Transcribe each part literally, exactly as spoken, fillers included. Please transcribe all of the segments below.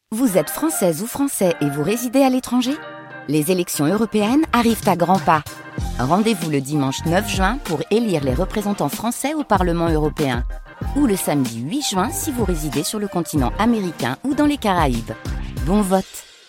Vous êtes française ou français et vous résidez à l'étranger ? Les élections européennes arrivent à grands pas. Rendez-vous le dimanche neuf juin pour élire les représentants français au Parlement européen. Ou le samedi huit juin si vous résidez sur le continent américain ou dans les Caraïbes. Bon vote!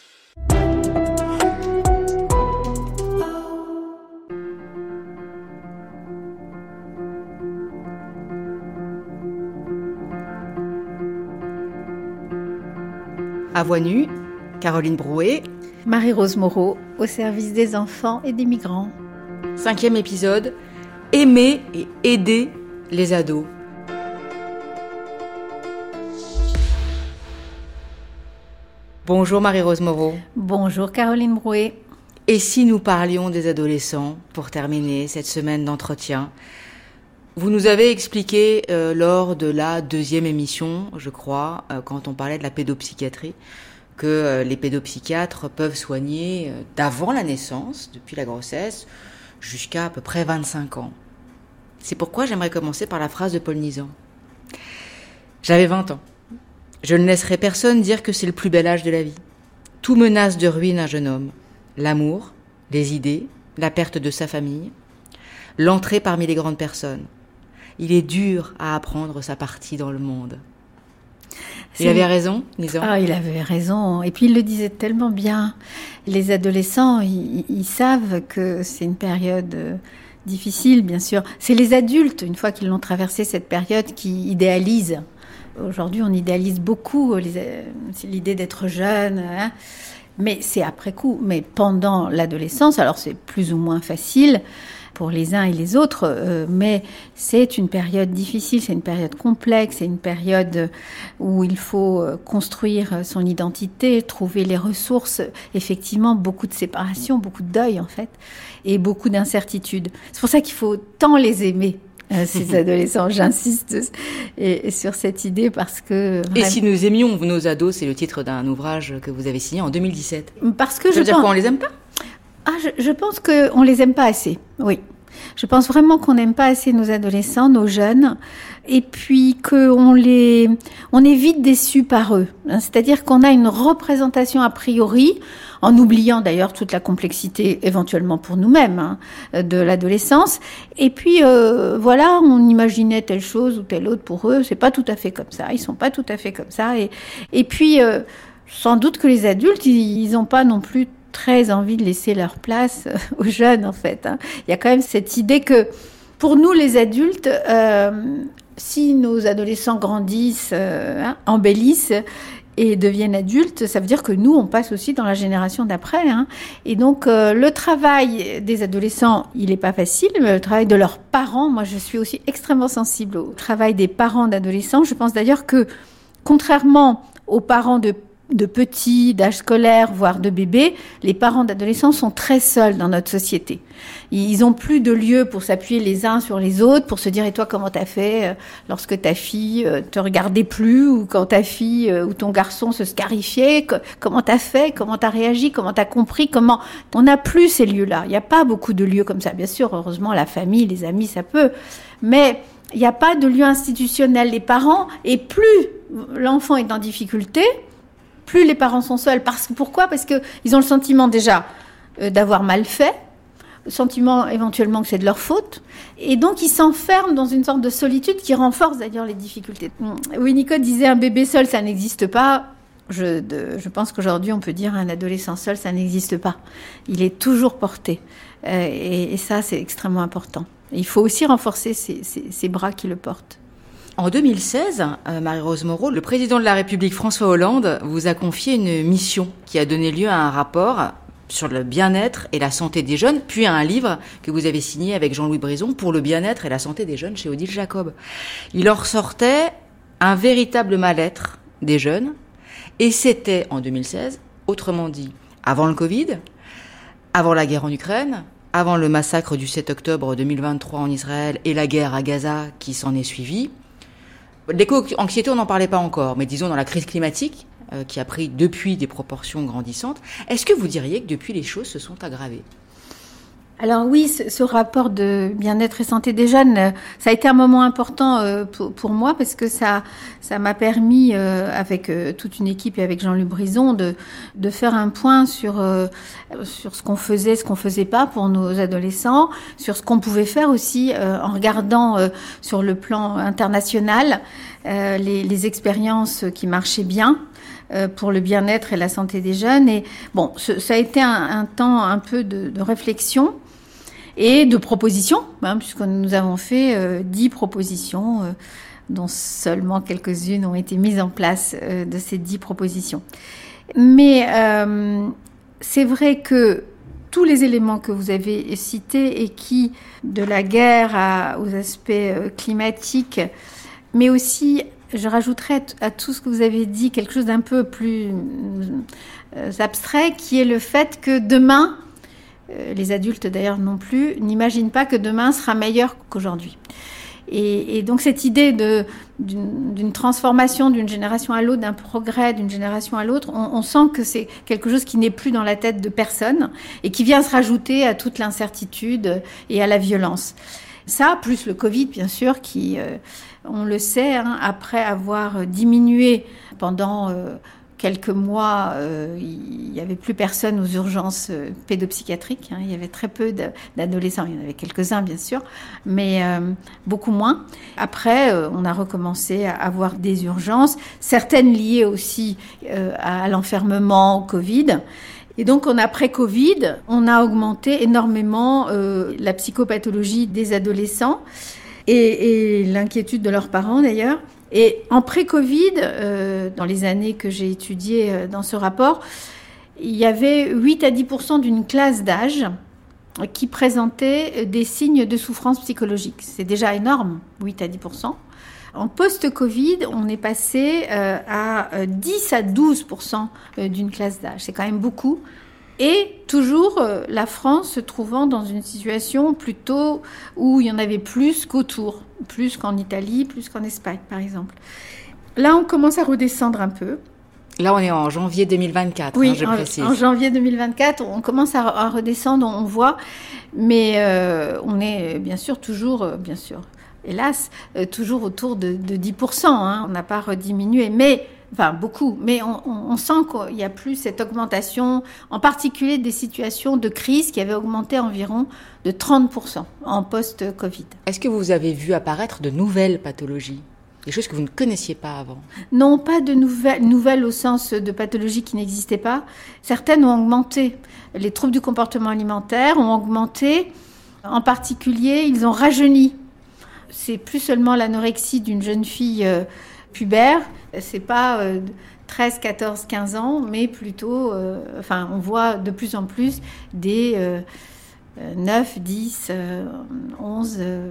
À Voix Nue, Caroline Brouet, Marie-Rose Moreau, au service des enfants et des migrants. Cinquième épisode, aimer et aider les ados. Bonjour Marie-Rose Moreau. Bonjour Caroline Brouet. Et si nous parlions des adolescents, pour terminer cette semaine d'entretien ? Vous nous avez expliqué euh, lors de la deuxième émission, je crois, euh, quand on parlait de la pédopsychiatrie, que euh, les pédopsychiatres peuvent soigner euh, d'avant la naissance, depuis la grossesse, jusqu'à à peu près vingt-cinq ans. C'est pourquoi j'aimerais commencer par la phrase de Paul Nizan. J'avais vingt ans. Je ne laisserai personne dire que c'est le plus bel âge de la vie. Tout menace de ruine un jeune homme. L'amour, les idées, la perte de sa famille, l'entrée parmi les grandes personnes. Il est dur à apprendre sa partie dans le monde. Il C'est... avait raison, Nizan. Ah, il avait raison. Et puis il le disait tellement bien. Les adolescents, ils, ils savent que c'est une période difficile, bien sûr. C'est les adultes, une fois qu'ils l'ont traversé cette période, qui idéalisent. Aujourd'hui, on idéalise beaucoup les, l'idée d'être jeune, hein. Mais c'est après coup. Mais pendant l'adolescence, alors c'est plus ou moins facile pour les uns et les autres, euh, mais c'est une période difficile, c'est une période complexe, c'est une période où il faut construire son identité, trouver les ressources, effectivement beaucoup de séparation, beaucoup de deuil en fait, et beaucoup d'incertitudes. C'est pour ça qu'il faut tant les aimer. Euh, ces adolescents, j'insiste et, et sur cette idée parce que... Vraiment... Et si nous aimions nos ados, c'est le titre d'un ouvrage que vous avez signé en deux mille dix-sept. Parce que Ça je veut dire pense... qu'on les aime pas ? Ah, je, je pense qu'on les aime pas assez, oui. Je pense vraiment qu'on n'aime pas assez nos adolescents, nos jeunes, et puis qu'on les, on est vite déçus par eux. C'est-à-dire qu'on a une représentation a priori, en oubliant d'ailleurs toute la complexité éventuellement pour nous-mêmes hein, de l'adolescence. Et puis euh, voilà, on imaginait telle chose ou telle autre pour eux. C'est pas tout à fait comme ça. Ils sont pas tout à fait comme ça. Et, et puis euh, sans doute que les adultes, ils n'ont pas non plus très envie de laisser leur place aux jeunes, en fait. Hein. Il y a quand même cette idée que, pour nous, les adultes, euh, si nos adolescents grandissent, euh, hein, embellissent et deviennent adultes, ça veut dire que nous, on passe aussi dans la génération d'après. Hein. Et donc, euh, le travail des adolescents, il n'est pas facile. Le travail de leurs parents, moi, je suis aussi extrêmement sensible au travail des parents d'adolescents. Je pense d'ailleurs que, contrairement aux parents de de petits, d'âge scolaire, voire de bébés, les parents d'adolescents sont très seuls dans notre société. Ils ont plus de lieu pour s'appuyer les uns sur les autres, pour se dire « Et toi, comment t'as fait lorsque ta fille te regardait plus ou quand ta fille ou ton garçon se scarifiait ? Comment t'as fait ? Comment t'as réagi ? Comment t'as compris ? Comment ?» On n'a plus ces lieux-là. Il n'y a pas beaucoup de lieux comme ça. Bien sûr, heureusement, la famille, les amis, ça peut. Mais il n'y a pas de lieu institutionnel. Les parents, et plus l'enfant est en difficulté, plus les parents sont seuls. Parce, pourquoi ? Parce qu'ils ont le sentiment déjà euh, d'avoir mal fait, le sentiment éventuellement que c'est de leur faute, et donc ils s'enferment dans une sorte de solitude qui renforce d'ailleurs les difficultés. Winnicott disait « un bébé seul, ça n'existe pas ». Je, de, je pense qu'aujourd'hui, on peut dire un adolescent seul, ça n'existe pas. Il est toujours porté. Euh, et, et ça, c'est extrêmement important. Et il faut aussi renforcer ces, ces, ces bras qui le portent. En deux mille seize, euh, Marie-Rose Moreau, le président de la République François Hollande vous a confié une mission qui a donné lieu à un rapport sur le bien-être et la santé des jeunes, puis à un livre que vous avez signé avec Jean-Louis Brison pour le bien-être et la santé des jeunes chez Odile Jacob. Il en ressortait un véritable mal-être des jeunes, et c'était en deux mille seize, autrement dit, avant le Covid, avant la guerre en Ukraine, avant le massacre du sept octobre deux mille vingt-trois en Israël et la guerre à Gaza qui s'en est suivie. L'éco-anxiété, on n'en parlait pas encore, mais disons dans la crise climatique, euh, qui a pris depuis des proportions grandissantes, est-ce que vous diriez que depuis les choses se sont aggravées ? Alors oui, ce, ce rapport de bien-être et santé des jeunes, euh, ça a été un moment important euh, pour, pour moi parce que ça, ça m'a permis, euh, avec euh, toute une équipe et avec Jean-Luc Brison, de, de faire un point sur, euh, sur ce qu'on faisait, ce qu'on faisait pas pour nos adolescents, sur ce qu'on pouvait faire aussi euh, en regardant euh, sur le plan international euh, les, les expériences qui marchaient bien pour le bien-être et la santé des jeunes. Et bon, ce, ça a été un, un temps un peu de, de réflexion et de propositions, hein, puisque nous avons fait euh, dix propositions, euh, dont seulement quelques-unes ont été mises en place euh, de ces dix propositions. Mais euh, c'est vrai que tous les éléments que vous avez cités et qui, de la guerre à, aux aspects euh, climatiques, mais aussi je rajouterais à tout ce que vous avez dit quelque chose d'un peu plus euh, abstrait, qui est le fait que demain, euh, les adultes d'ailleurs non plus, n'imaginent pas que demain sera meilleur qu'aujourd'hui. Et, et donc cette idée de, d'une, d'une transformation d'une génération à l'autre, d'un progrès d'une génération à l'autre, on, on sent que c'est quelque chose qui n'est plus dans la tête de personne et qui vient se rajouter à toute l'incertitude et à la violence. Ça, plus le Covid, bien sûr, qui... Euh, on le sait, hein, après avoir diminué pendant euh, quelques mois, euh, il n'y avait plus personne aux urgences euh, pédopsychiatriques. Hein, il y avait très peu de, d'adolescents. Il y en avait quelques-uns, bien sûr, mais euh, beaucoup moins. Après, euh, on a recommencé à avoir des urgences, certaines liées aussi euh, à l'enfermement, au Covid. Et donc, on, après Covid, on a augmenté énormément euh, la psychopathologie des adolescents. Et, et l'inquiétude de leurs parents d'ailleurs. Et en pré-Covid, euh, dans les années que j'ai étudiées euh, dans ce rapport, il y avait huit à dix pour cent d'une classe d'âge qui présentait des signes de souffrance psychologique. C'est déjà énorme, huit à dix pour cent. En post-Covid, on est passé euh, à dix à douze pour cent d'une classe d'âge. C'est quand même beaucoup. Et toujours euh, la France se trouvant dans une situation plutôt où il y en avait plus qu'autour, plus qu'en Italie, plus qu'en Espagne, par exemple. Là, on commence à redescendre un peu. Là, on est en janvier deux mille vingt-quatre, oui, hein, je en, précise. en janvier deux mille vingt-quatre, on commence à, à redescendre, on voit, mais euh, on est bien sûr toujours, euh, bien sûr, hélas, euh, toujours autour de, de dix pour cent. Hein, on n'a pas rediminué, mais... Enfin, beaucoup, mais on, on, on sent qu'il n'y a plus cette augmentation, en particulier des situations de crise qui avaient augmenté environ de trente pour cent en post-Covid. Est-ce que vous avez vu apparaître de nouvelles pathologies, des choses que vous ne connaissiez pas avant ? Non, pas de nouvelles, nouvelles au sens de pathologies qui n'existaient pas. Certaines ont augmenté. Les troubles du comportement alimentaire ont augmenté. En particulier, ils ont rajeuni. C'est plus seulement l'anorexie d'une jeune fille euh, pubère. C'est pas euh, treize, quatorze, quinze ans, mais plutôt, euh, enfin, on voit de plus en plus des euh, neuf, dix, euh, onze, euh,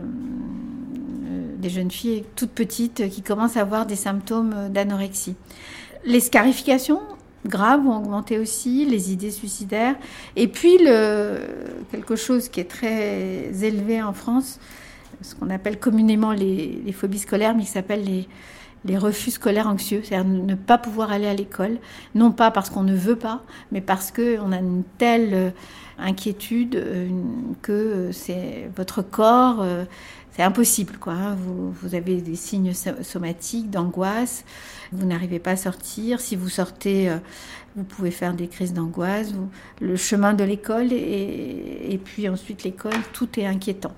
des jeunes filles toutes petites qui commencent à avoir des symptômes d'anorexie. Les scarifications graves ont augmenté aussi, les idées suicidaires. Et puis, le, quelque chose qui est très élevé en France, ce qu'on appelle communément les, les phobies scolaires, mais qui s'appelle les... les refus scolaires anxieux, c'est-à-dire ne pas pouvoir aller à l'école, non pas parce qu'on ne veut pas, mais parce qu'on a une telle inquiétude que c'est votre corps, c'est impossible, quoi. Vous, vous avez des signes somatiques d'angoisse, vous n'arrivez pas à sortir. Si vous sortez, vous pouvez faire des crises d'angoisse. Vous, le chemin de l'école et, et puis ensuite l'école, tout est inquiétant.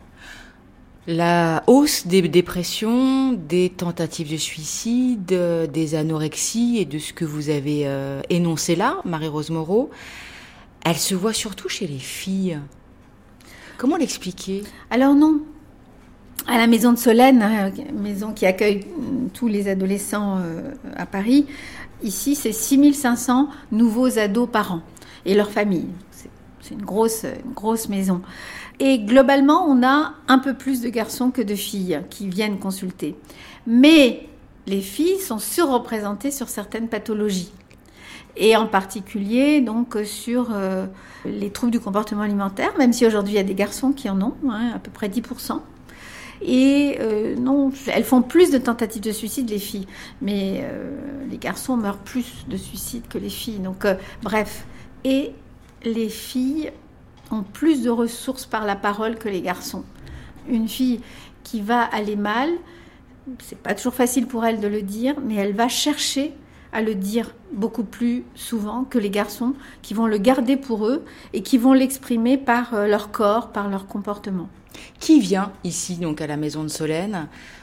La hausse des dépressions, des tentatives de suicide, des anorexies et de ce que vous avez euh, énoncé là, Marie-Rose Moreau, elle se voit surtout chez les filles. Comment l'expliquer ? Alors non. À la maison de Solène, hein, maison qui accueille tous les adolescents euh, à Paris, ici c'est six mille cinq cents nouveaux ados par an et leurs familles. C'est, c'est une grosse, une grosse maison. Et globalement, on a un peu plus de garçons que de filles qui viennent consulter. Mais les filles sont surreprésentées sur certaines pathologies. Et en particulier, donc, sur euh, les troubles du comportement alimentaire, même si aujourd'hui il y a des garçons qui en ont, hein, à peu près dix pour cent. Et euh, non, elles font plus de tentatives de suicide, les filles. Mais euh, les garçons meurent plus de suicide que les filles. Donc, euh, bref. Et les filles ont plus de ressources par la parole que les garçons. Une fille qui va aller mal, c'est pas toujours facile pour elle de le dire, mais elle va chercher à le dire beaucoup plus souvent que les garçons qui vont le garder pour eux et qui vont l'exprimer par leur corps, par leur comportement. Qui vient ici, donc à la Maison de Solesnes,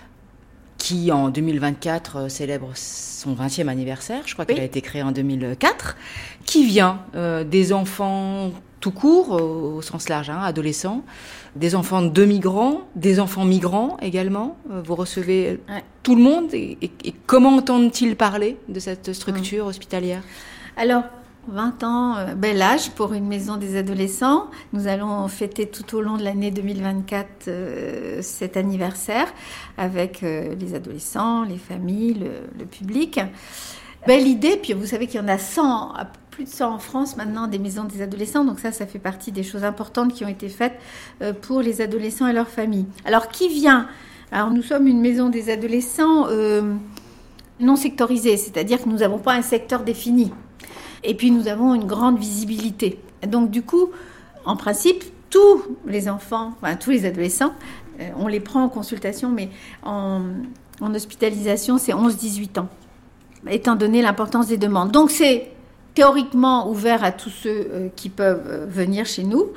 qui en deux mille vingt-quatre célèbre son vingtième anniversaire, je crois oui. qu'elle a été créée en deux mille quatre, qui vient euh, des enfants tout court, au, au sens large, hein, adolescents, des enfants de migrants, des enfants migrants également. Euh, vous recevez ouais. tout le monde et, et, et comment entendent-ils parler de cette structure mmh. hospitalière ? Alors, vingt ans, euh, bel âge pour une maison des adolescents. Nous allons fêter tout au long de l'année deux mille vingt-quatre euh, cet anniversaire avec euh, les adolescents, les familles, le, le public. Belle idée, puis vous savez qu'il y en a cent, plus de cent en France maintenant, des maisons des adolescents. Donc ça, ça fait partie des choses importantes qui ont été faites euh, pour les adolescents et leurs familles. Alors, qui vient ? Alors, nous sommes une maison des adolescents euh, non sectorisée, c'est-à-dire que nous n'avons pas un secteur défini. Et puis, nous avons une grande visibilité. Donc, du coup, en principe, tous les enfants, enfin, tous les adolescents, euh, on les prend en consultation, mais en, en hospitalisation, c'est onze à dix-huit ans, étant donné l'importance des demandes. Donc, c'est théoriquement ouvert à tous ceux euh, qui peuvent euh, venir chez nous,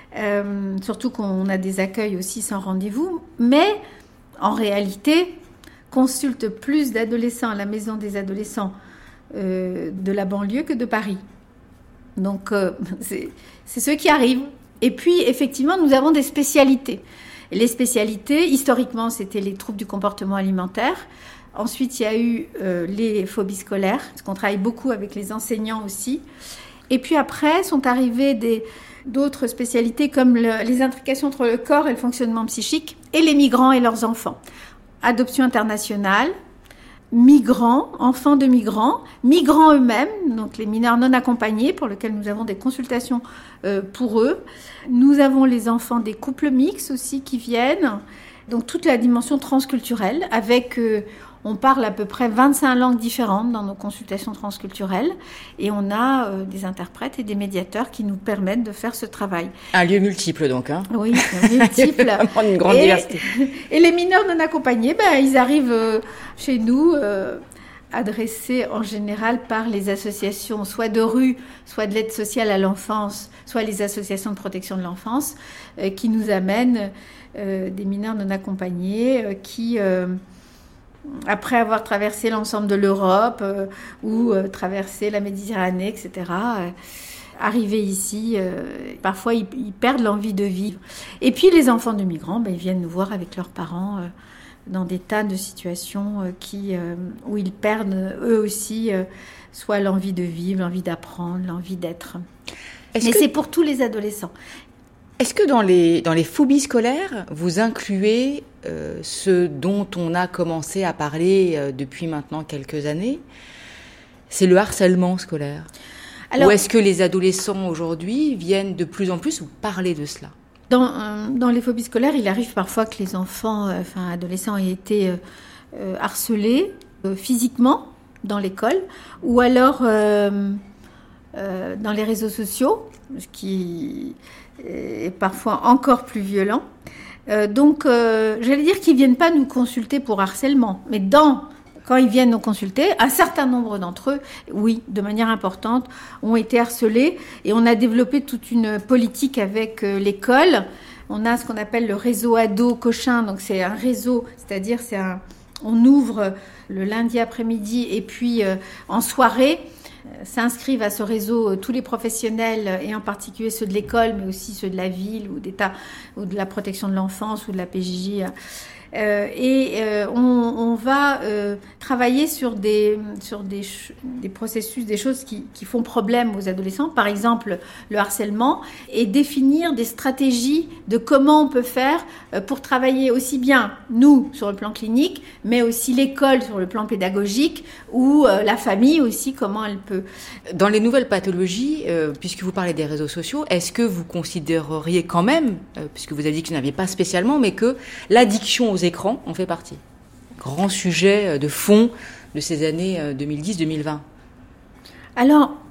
euh, surtout qu'on a des accueils aussi sans rendez-vous. Mais, en réalité, consulte plus d'adolescents à la maison des adolescents Euh, de la banlieue que de Paris. Donc, euh, c'est, c'est ceux qui arrivent. Et puis, effectivement, nous avons des spécialités. Et les spécialités, historiquement, c'était les troubles du comportement alimentaire. Ensuite, il y a eu euh, les phobies scolaires, parce qu'on travaille beaucoup avec les enseignants aussi. Et puis après, sont arrivées des, d'autres spécialités comme le, les intrications entre le corps et le fonctionnement psychique, et les migrants et leurs enfants. Adoption internationale, migrants, enfants de migrants, migrants eux-mêmes, donc les mineurs non accompagnés pour lesquels nous avons des consultations euh, pour eux. Nous avons les enfants des couples mixtes aussi qui viennent, donc toute la dimension transculturelle avec, euh, on parle à peu près vingt-cinq langues différentes dans nos consultations transculturelles et on a euh, des interprètes et des médiateurs qui nous permettent de faire ce travail. Un lieu multiple donc, hein ? Oui, un multiple. Vraiment une grande et, diversité. Et les mineurs non accompagnés, ben, ils arrivent euh, chez nous, euh, adressés en général par les associations, soit de rue, soit de l'aide sociale à l'enfance, soit les associations de protection de l'enfance, euh, qui nous amènent euh, des mineurs non accompagnés euh, qui... Euh, après avoir traversé l'ensemble de l'Europe euh, ou euh, traversé la Méditerranée, et cetera, euh, arriver ici, euh, parfois ils, ils perdent l'envie de vivre. Et puis les enfants de migrants, ben, ils viennent nous voir avec leurs parents euh, dans des tas de situations euh, qui, euh, où ils perdent eux aussi euh, soit l'envie de vivre, l'envie d'apprendre, l'envie d'être. Est-ce Mais que... c'est pour tous les adolescents. Est-ce que dans les, dans les phobies scolaires, vous incluez euh, ce dont on a commencé à parler euh, depuis maintenant quelques années ? C'est le harcèlement scolaire. Alors, ou est-ce que les adolescents aujourd'hui viennent de plus en plus vous parler de cela ? Dans, euh, dans les phobies scolaires, il arrive parfois que les enfants, euh, enfin adolescents, aient été euh, euh, harcelés euh, physiquement dans l'école ou alors euh, euh, dans les réseaux sociaux, ce qui... et parfois encore plus violent. Euh, donc, euh, j'allais dire qu'ils ne viennent pas nous consulter pour harcèlement, mais dans, quand ils viennent nous consulter, un certain nombre d'entre eux, oui, de manière importante, ont été harcelés et on a développé toute une politique avec euh, l'école. On a ce qu'on appelle le réseau ado Cochin, donc c'est un réseau, c'est-à-dire c'est un, on ouvre le lundi après-midi et puis euh, en soirée, s'inscrivent à ce réseau tous les professionnels et en particulier ceux de l'école mais aussi ceux de la ville ou d'État ou de la protection de l'enfance ou de la P J J euh, et euh, on, on va euh, travailler sur des sur des, des processus, des choses qui, qui font problème aux adolescents, par exemple le harcèlement, et définir des stratégies de comment on peut faire pour travailler aussi bien nous sur le plan clinique mais aussi l'école sur le plan pédagogique ou euh, la famille aussi, comment elle peut. Dans les nouvelles pathologies, euh, puisque vous parlez des réseaux sociaux, est-ce que vous considéreriez quand même, euh, puisque vous avez dit que vous n'aviez pas spécialement, mais que l'addiction aux écrans en fait partie ? Grand sujet de fond de ces années deux mille dix deux mille vingt. Alors,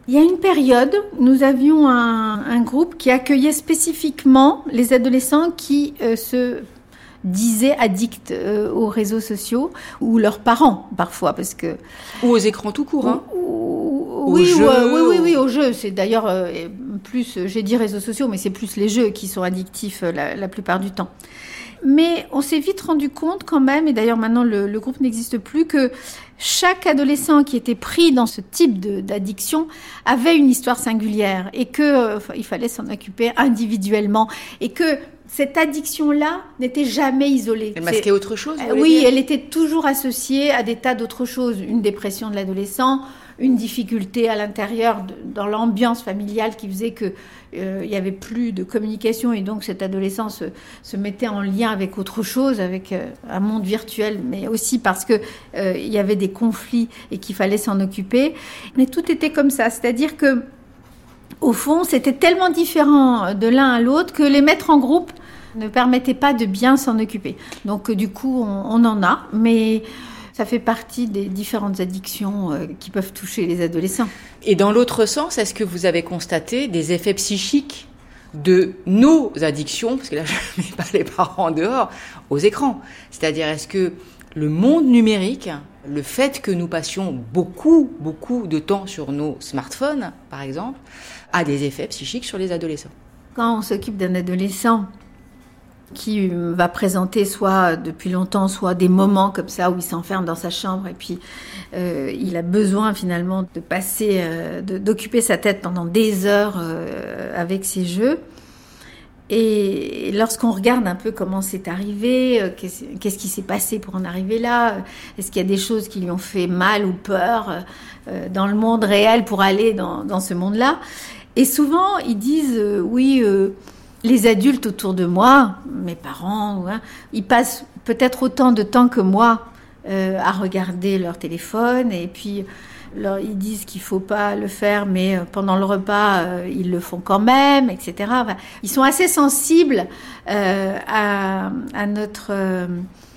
Il y a une période, nous avions un, un groupe qui accueillait spécifiquement les adolescents qui euh, se disaient addicts euh, aux réseaux sociaux, ou leurs parents parfois, parce que ou aux écrans tout court, hein. Ou, ou, oui, jeux, ou, euh, oui, oui, oui, aux jeux. C'est d'ailleurs euh, plus, j'ai dit réseaux sociaux, mais c'est plus les jeux qui sont addictifs euh, la, la plupart du temps. Mais on s'est vite rendu compte quand même, et d'ailleurs maintenant le, le groupe n'existe plus, que chaque adolescent qui était pris dans ce type de, d'addiction avait une histoire singulière et que euh, il fallait s'en occuper individuellement et que cette addiction-là n'était jamais isolée. Elle masquait autre chose, euh, Oui, dire. Elle était toujours associée à des tas d'autres choses. Une dépression de l'adolescent, une difficulté à l'intérieur, de, dans l'ambiance familiale qui faisait que euh, il y avait plus de communication et donc cet adolescent se, se mettait en lien avec autre chose, avec euh, un monde virtuel, mais aussi parce que euh, il y avait des conflits et qu'il fallait s'en occuper. Mais tout était comme ça, c'est-à-dire que au fond, c'était tellement différent de l'un à l'autre que les mettre en groupe ne permettait pas de bien s'en occuper. Donc du coup, on, on en a, mais ça fait partie des différentes addictions euh, qui peuvent toucher les adolescents. Et dans l'autre sens, est-ce que vous avez constaté des effets psychiques de nos addictions, parce que là je ne mets pas les parents en dehors, aux écrans? C'est-à-dire, est-ce que le monde numérique, le fait que nous passions beaucoup, beaucoup de temps sur nos smartphones, par exemple, a des effets psychiques sur les adolescents? Quand on s'occupe d'un adolescent qui va présenter soit depuis longtemps, soit des moments comme ça où il s'enferme dans sa chambre et puis euh, il a besoin finalement de passer, euh, de, d'occuper sa tête pendant des heures euh, avec ses jeux. Et lorsqu'on regarde un peu comment c'est arrivé, euh, qu'est-ce, qu'est-ce qui s'est passé pour en arriver là, euh, est-ce qu'il y a des choses qui lui ont fait mal ou peur euh, dans le monde réel pour aller dans, dans ce monde-là. Et souvent, ils disent euh, oui. Euh, Les adultes autour de moi, mes parents, hein, ils passent peut-être autant de temps que moi euh, à regarder leur téléphone et puis leur, ils disent qu'il faut pas le faire, mais pendant le repas, euh, ils le font quand même, et cetera. Enfin, ils sont assez sensibles euh, à, à notre... Euh,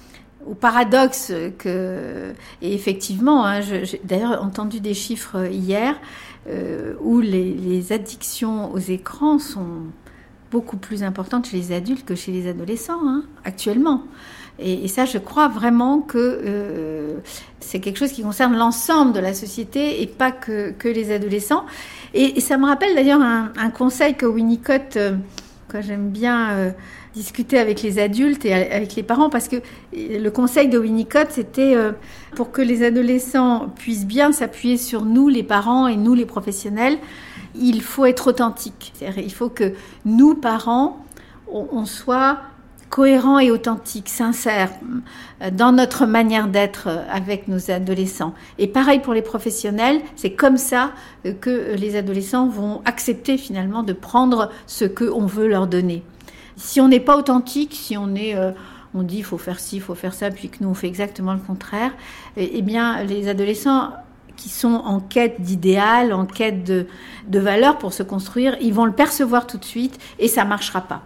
au paradoxe que... Et effectivement, hein, je, j'ai d'ailleurs entendu des chiffres hier euh, où les, les addictions aux écrans sont beaucoup plus importante chez les adultes que chez les adolescents, hein, actuellement. Et, et ça, je crois vraiment que euh, c'est quelque chose qui concerne l'ensemble de la société et pas que, que les adolescents. Et, et ça me rappelle d'ailleurs un, un conseil que Winnicott, euh, que j'aime bien euh, discuter avec les adultes et avec les parents, parce que le conseil de Winnicott, c'était euh, pour que les adolescents puissent bien s'appuyer sur nous, les parents, et nous, les professionnels, il faut être authentique. C'est-à-dire, il faut que nous, parents, on, on soit cohérents et authentiques, sincères dans notre manière d'être avec nos adolescents. Et pareil pour les professionnels, c'est comme ça que les adolescents vont accepter finalement de prendre ce qu'on veut leur donner. Si on n'est pas authentique, si on est... Euh, on dit il faut faire ci, il faut faire ça, puis que nous on fait exactement le contraire, eh, eh bien les adolescents qui sont en quête d'idéal, en quête de, de valeurs pour se construire, ils vont le percevoir tout de suite et ça ne marchera pas.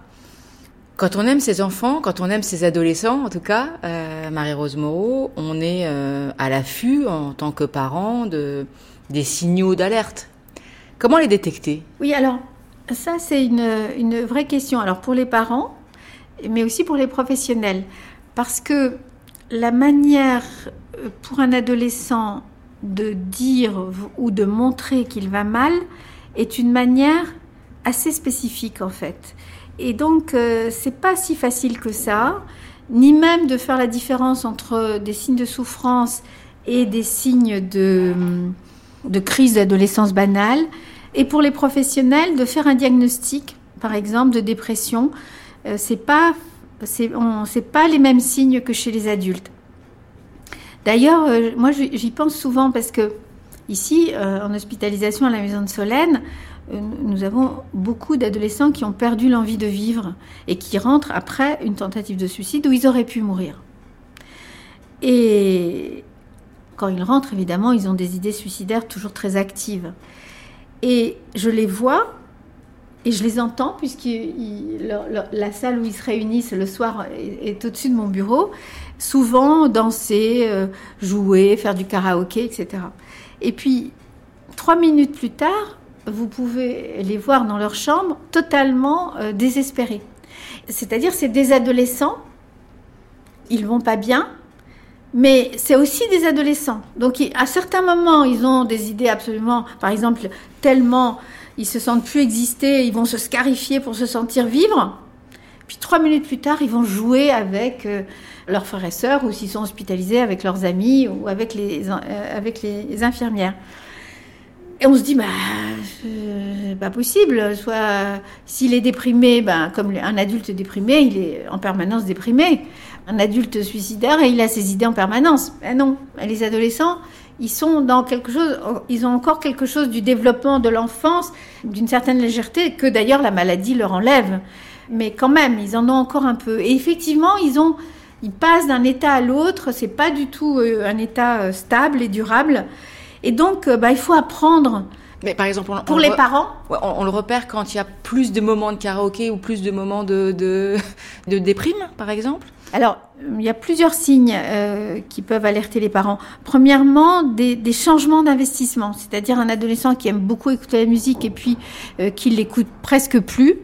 Quand on aime ses enfants, quand on aime ses adolescents, en tout cas, euh, Marie-Rose Moreau, on est euh, à l'affût en tant que parent de, des signaux d'alerte. Comment les détecter ? Oui, alors ça c'est une, une vraie question. Alors pour les parents, mais aussi pour les professionnels. Parce que la manière pour un adolescent de dire ou de montrer qu'il va mal est une manière assez spécifique en fait. Et donc euh, c'est pas si facile que ça, ni même de faire la différence entre des signes de souffrance et des signes de, de crise d'adolescence banale. Et pour les professionnels, de faire un diagnostic, par exemple, de dépression, euh, c'est pas, c'est, on, c'est pas les mêmes signes que chez les adultes. D'ailleurs, euh, moi j'y pense souvent parce que ici, euh, en hospitalisation à la maison de Solène, euh, nous avons beaucoup d'adolescents qui ont perdu l'envie de vivre et qui rentrent après une tentative de suicide où ils auraient pu mourir. Et quand ils rentrent, évidemment, ils ont des idées suicidaires toujours très actives. Et je les vois et je les entends puisque la salle où ils se réunissent le soir est, est au-dessus de mon bureau. Souvent danser, euh, jouer, faire du karaoké, et cetera. Et puis, trois minutes plus tard, vous pouvez les voir dans leur chambre totalement euh, désespérés. C'est-à-dire, c'est des adolescents, ils vont pas bien, mais c'est aussi des adolescents. Donc, à certains moments, ils ont des idées absolument, par exemple, tellement ils se sentent plus exister, ils vont se scarifier pour se sentir vivre. Puis trois minutes plus tard, ils vont jouer avec euh, leurs frères et sœurs, ou s'ils sont hospitalisés, avec leurs amis ou avec les, euh, avec les infirmières. Et on se dit, bah, c'est pas possible. Soit, s'il est déprimé, bah, comme un adulte déprimé, il est en permanence déprimé. Un adulte suicidaire, et il a ses idées en permanence. Ben non, les adolescents, ils sont dans quelque chose, ils ont encore quelque chose du développement de l'enfance, d'une certaine légèreté, que d'ailleurs la maladie leur enlève. Mais quand même, ils en ont encore un peu. Et effectivement, ils ont, ils passent d'un état à l'autre. C'est pas du tout un état stable et durable. Et donc, bah, il faut apprendre. Mais par exemple, on, pour on les re... parents, ouais, on, on le repère quand il y a plus de moments de karaoké ou plus de moments de, de, de déprime, par exemple. Alors, il y a plusieurs signes euh, qui peuvent alerter les parents. Premièrement, des, des changements d'investissement, c'est-à-dire un adolescent qui aime beaucoup écouter la musique et puis euh, qui l'écoute presque plus.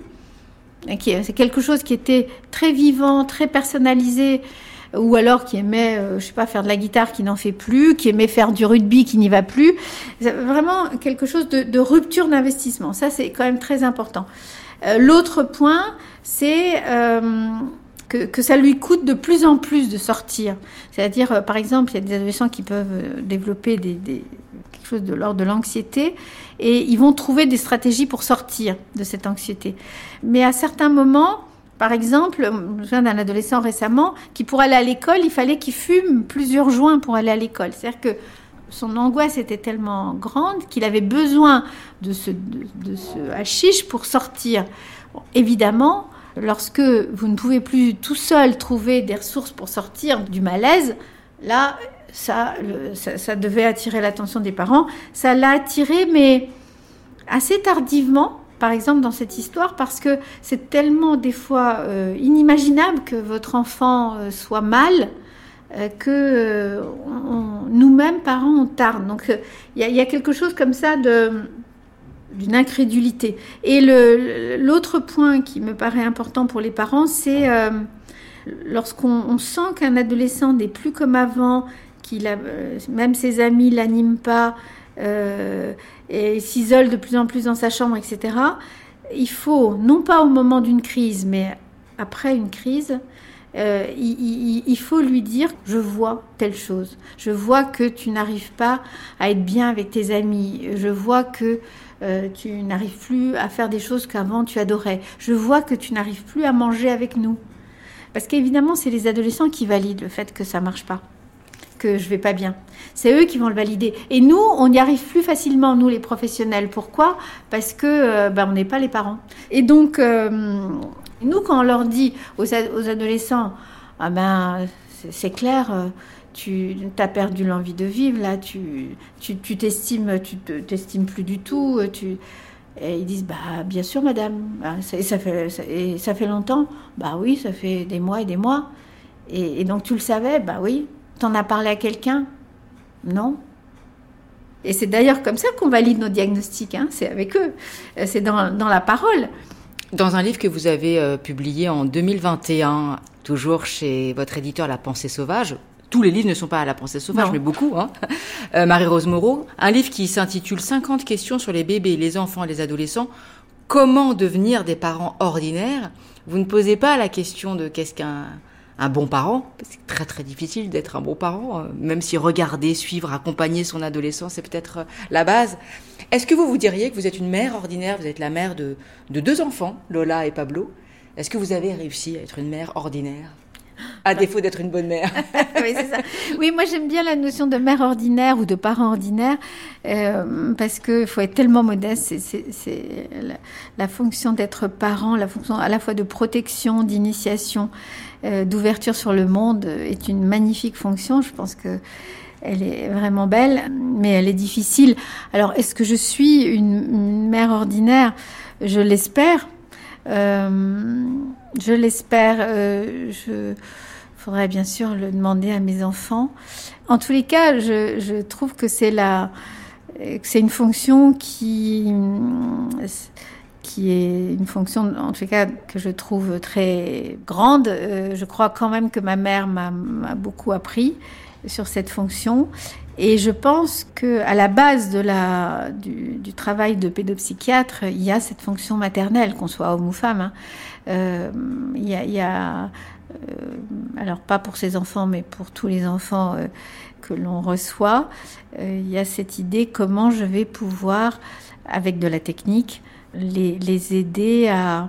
C'est quelque chose qui était très vivant, très personnalisé, ou alors qui aimait, euh, je sais pas, faire de la guitare, qui n'en fait plus, qui aimait faire du rugby, qui n'y va plus. C'est vraiment quelque chose de, de rupture d'investissement. Ça, c'est quand même très important. Euh, l'autre point, c'est euh, que, que ça lui coûte de plus en plus de sortir. C'est-à-dire, euh, par exemple, il y a des adolescents qui peuvent développer des, des, quelque chose de l'ordre de l'anxiété, et ils vont trouver des stratégies pour sortir de cette anxiété. Mais à certains moments, par exemple, je me souviens d'un adolescent récemment qui, pour aller à l'école, il fallait qu'il fume plusieurs joints pour aller à l'école. C'est-à-dire que son angoisse était tellement grande qu'il avait besoin de ce, de, de ce hashish pour sortir. Bon, évidemment, lorsque vous ne pouvez plus tout seul trouver des ressources pour sortir du malaise, là, ça, le, ça, ça devait attirer l'attention des parents. Ça l'a attiré, mais assez tardivement. Par exemple, dans cette histoire, parce que c'est tellement des fois euh, inimaginable que votre enfant euh, soit mal, euh, que euh, on, nous-mêmes, parents, on tarde. Donc, il euh, y, y a quelque chose comme ça de, d'une incrédulité. Et le, l'autre point qui me paraît important pour les parents, c'est euh, lorsqu'on on sent qu'un adolescent n'est plus comme avant, qu'il a, euh, même ses amis ne l'animent pas, Euh, et s'isole de plus en plus dans sa chambre, et cetera. Il faut, non pas au moment d'une crise, mais après une crise, euh, il, il, il faut lui dire « je vois telle chose, je vois que tu n'arrives pas à être bien avec tes amis, je vois que euh, tu n'arrives plus à faire des choses qu'avant tu adorais, je vois que tu n'arrives plus à manger avec nous ». Parce qu'évidemment, c'est les adolescents qui valident le fait que ça ne marche pas, que je vais pas bien. C'est eux qui vont le valider. Et nous, on y arrive plus facilement, nous les professionnels. Pourquoi ? Parce que euh, ben, on n'est pas les parents. Et donc, euh, nous, quand on leur dit aux, aux adolescents, ah ben, c'est, c'est clair, euh, tu as perdu l'envie de vivre, là, tu, tu, tu t'estimes, tu te, t'estimes plus du tout, tu... Et ils disent, bah, bien sûr, madame, et ça fait, ça, et ça fait longtemps. Bah oui, ça fait des mois et des mois. Et, et donc, tu le savais ? Bah oui. T'en as parlé à quelqu'un ? Non. Et c'est d'ailleurs comme ça qu'on valide nos diagnostics, hein. C'est avec eux, c'est dans, dans la parole. Dans un livre que vous avez euh, publié en deux mille vingt et un, toujours chez votre éditeur La Pensée Sauvage, tous les livres ne sont pas à La Pensée Sauvage, non. mais beaucoup, hein. euh, Marie-Rose Moreau, un livre qui s'intitule cinquante questions sur les bébés, les enfants et les adolescents, comment devenir des parents ordinaires. Vous ne posez pas la question de qu'est-ce qu'un un bon parent. C'est très très difficile d'être un bon parent, même si regarder, suivre, accompagner son adolescent, c'est peut-être la base. Est-ce que vous vous diriez que vous êtes une mère ordinaire, vous êtes la mère de, de deux enfants, Lola et Pablo. Est-ce que vous avez réussi à être une mère ordinaire, à défaut d'être une bonne mère? Oui, c'est ça. Oui, moi j'aime bien la notion de mère ordinaire ou de parent ordinaire, euh, parce qu'il faut être tellement modeste. C'est, c'est, c'est la, la fonction d'être parent, la fonction à la fois de protection, d'initiation, euh, d'ouverture sur le monde est une magnifique fonction. Je pense que elle est vraiment belle, mais elle est difficile. Alors, est-ce que je suis une, une mère ordinaire ? Je l'espère. Euh, je l'espère. Euh, je faudrait bien sûr le demander à mes enfants. En tous les cas, je, je trouve que c'est la c'est une fonction qui, qui est une fonction, en tout cas, que je trouve très grande. Euh, je crois quand même que ma mère m'a, m'a beaucoup appris sur cette fonction. Et je pense qu'à la base de la, du, du travail de pédopsychiatre, il y a cette fonction maternelle, qu'on soit homme ou femme. Hein. Euh, il y a, il y a euh, alors pas pour ces enfants, mais pour tous les enfants euh, que l'on reçoit, euh, il y a cette idée comment je vais pouvoir, avec de la technique, les, les aider à,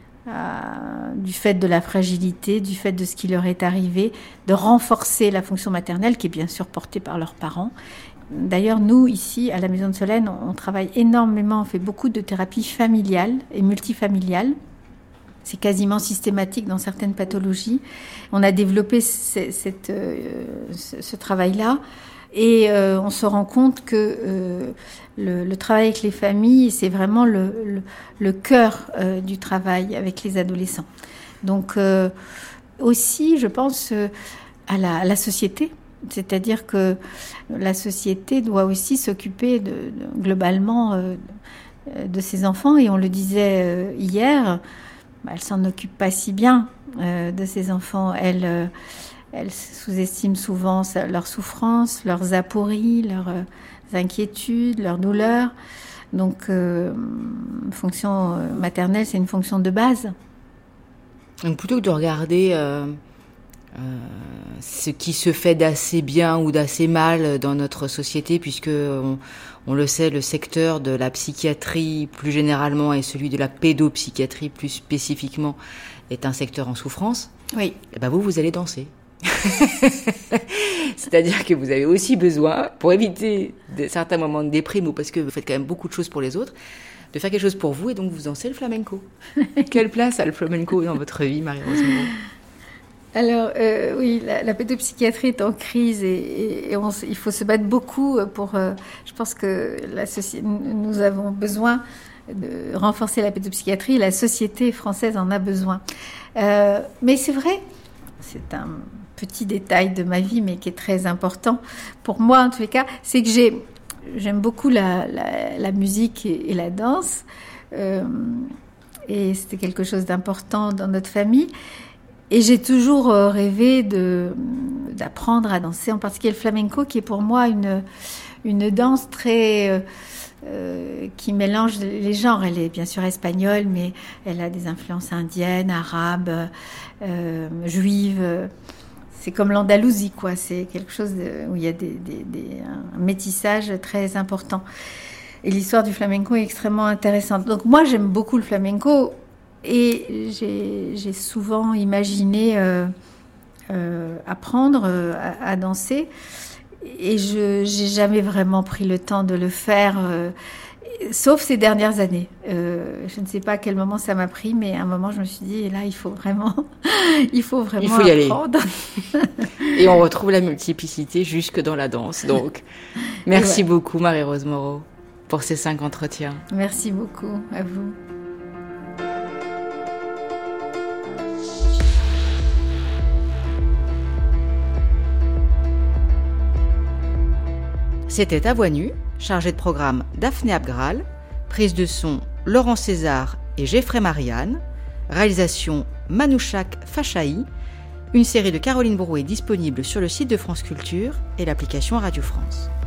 à, du fait de la fragilité, du fait de ce qui leur est arrivé, de renforcer la fonction maternelle qui est bien sûr portée par leurs parents. D'ailleurs, nous, ici, à la Maison de Solène, on, on travaille énormément, on fait beaucoup de thérapie familiale et multifamiliale. C'est quasiment systématique dans certaines pathologies. On a développé ce, cette, euh, ce, ce travail-là et euh, on se rend compte que euh, le, le travail avec les familles, c'est vraiment le, le, le cœur euh, du travail avec les adolescents. Donc euh, aussi, je pense euh, à, la, à la société. C'est-à-dire que la société doit aussi s'occuper de, de, globalement euh, de ses enfants. Et on le disait euh, hier, bah, elle s'en occupe pas si bien euh, de ses enfants. Elle, euh, elle sous-estime souvent sa, leurs souffrances, leurs apories, leurs euh, inquiétudes, leurs douleurs. Donc, euh, fonction maternelle, c'est une fonction de base. Donc, plutôt que de regarder euh, euh, ce qui se fait d'assez bien ou d'assez mal dans notre société, puisque on, on le sait, le secteur de la psychiatrie plus généralement et celui de la pédopsychiatrie plus spécifiquement est un secteur en souffrance. Oui. Et ben vous, vous allez danser. C'est-à-dire que vous avez aussi besoin, pour éviter de, certains moments de déprime ou parce que vous faites quand même beaucoup de choses pour les autres, de faire quelque chose pour vous et donc vous dansez le flamenco. Quelle place a le flamenco dans votre vie, Marie-Rose Moreau ? Alors, euh, oui, la, la pédopsychiatrie est en crise et, et, et on, il faut se battre beaucoup pour... Euh, je pense que la société, nous avons besoin de renforcer la pédopsychiatrie. La société française en a besoin. Euh, mais c'est vrai, c'est un petit détail de ma vie, mais qui est très important pour moi, en tous les cas, c'est que j'ai, j'aime beaucoup la, la, la musique et, et la danse. Euh, et c'était quelque chose d'important dans notre famille. Et j'ai toujours rêvé de, d'apprendre à danser, en particulier le flamenco, qui est pour moi une, une danse très, euh, qui mélange les genres. Elle est bien sûr espagnole, mais elle a des influences indiennes, arabes, euh, juives. C'est comme l'Andalousie, quoi. C'est quelque chose de, où il y a des, des, des, un métissage très important. Et l'histoire du flamenco est extrêmement intéressante. Donc moi, j'aime beaucoup le flamenco. Et j'ai, j'ai souvent imaginé euh, euh, apprendre euh, à, à danser et je j'ai jamais vraiment pris le temps de le faire, euh, sauf ces dernières années. Euh, je ne sais pas à quel moment ça m'a pris, mais à un moment je me suis dit, là il faut vraiment, il faut vraiment il faut y apprendre. Aller. Et on retrouve la multiplicité jusque dans la danse. Donc, merci ouais. beaucoup Marie-Rose Moreau pour ces cinq entretiens. Merci beaucoup à vous. C'était À Voix Nue, chargé de programme Daphné Abgral, prise de son Laurent César et Geoffrey Marianne, réalisation Manouchak Fachaï. Une série de Caroline Brouet disponible sur le site de France Culture et l'application Radio France.